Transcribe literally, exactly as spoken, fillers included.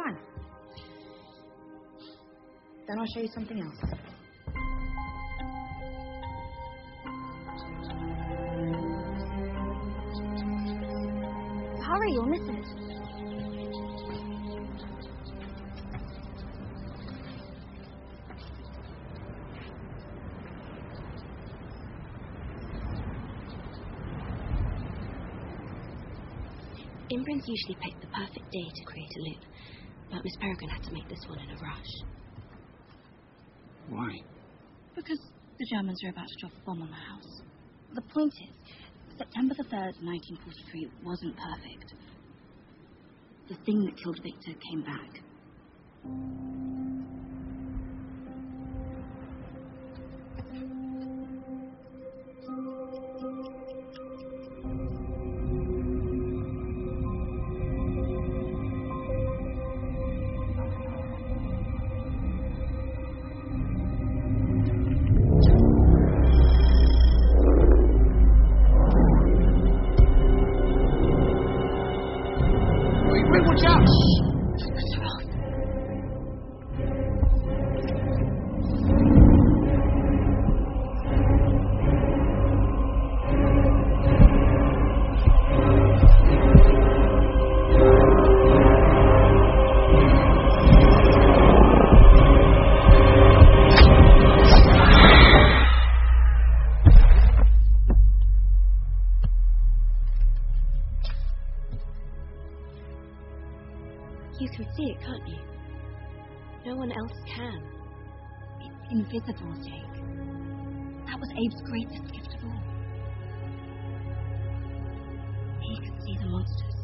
can. Then I'll show you something else. Hurry, you'll miss it. Imprints usually pick the perfect day to create a loop, but Miss Peregrine had to make this one in a rush. Why? Because the Germans are about to drop a bomb on the house. The point is, September the third, nineteen forty-three wasn't perfect. The thing that killed Victor came back. Watch out! You can see it, can't you? No one else can. It's invisible, Jake. That was Abe's greatest gift of all. He could see the monsters.